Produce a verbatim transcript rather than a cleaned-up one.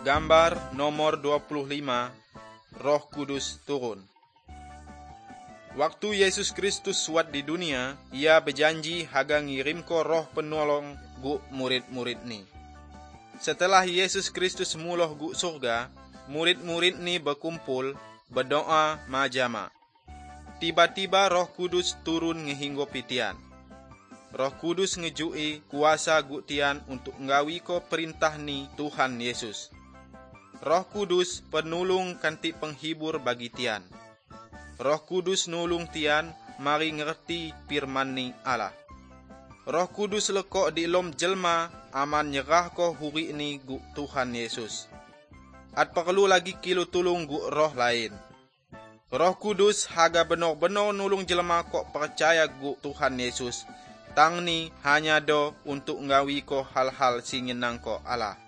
Gambar nomor dua puluh lima, Roh Kudus turun. Waktu Yesus Kristus suat di dunia, ia berjanji haga ngirimko roh penolong gu murid-murid ni. Setelah Yesus Kristus muloh gu surga, murid-murid ni berkumpul, berdoa majama. Tiba-tiba Roh Kudus turun ngehinggo pitian. Roh Kudus ngejui kuasa gu tian untuk nggawi ko perintah ni Tuhan Yesus. Roh Kudus penulung kanti penghibur bagi tian. Roh Kudus nulung tian mari ngerti firman ni Allah. Roh Kudus lekok di lom jelma aman nyerah ko huri ni gu Tuhan Yesus. At perlu lagi kilo tulung gu roh lain. Roh Kudus haga benar-benar nulung jelma kok percaya gu Tuhan Yesus. Tang ni hanya do untuk nggawi ko hal-hal singenang ko Allah.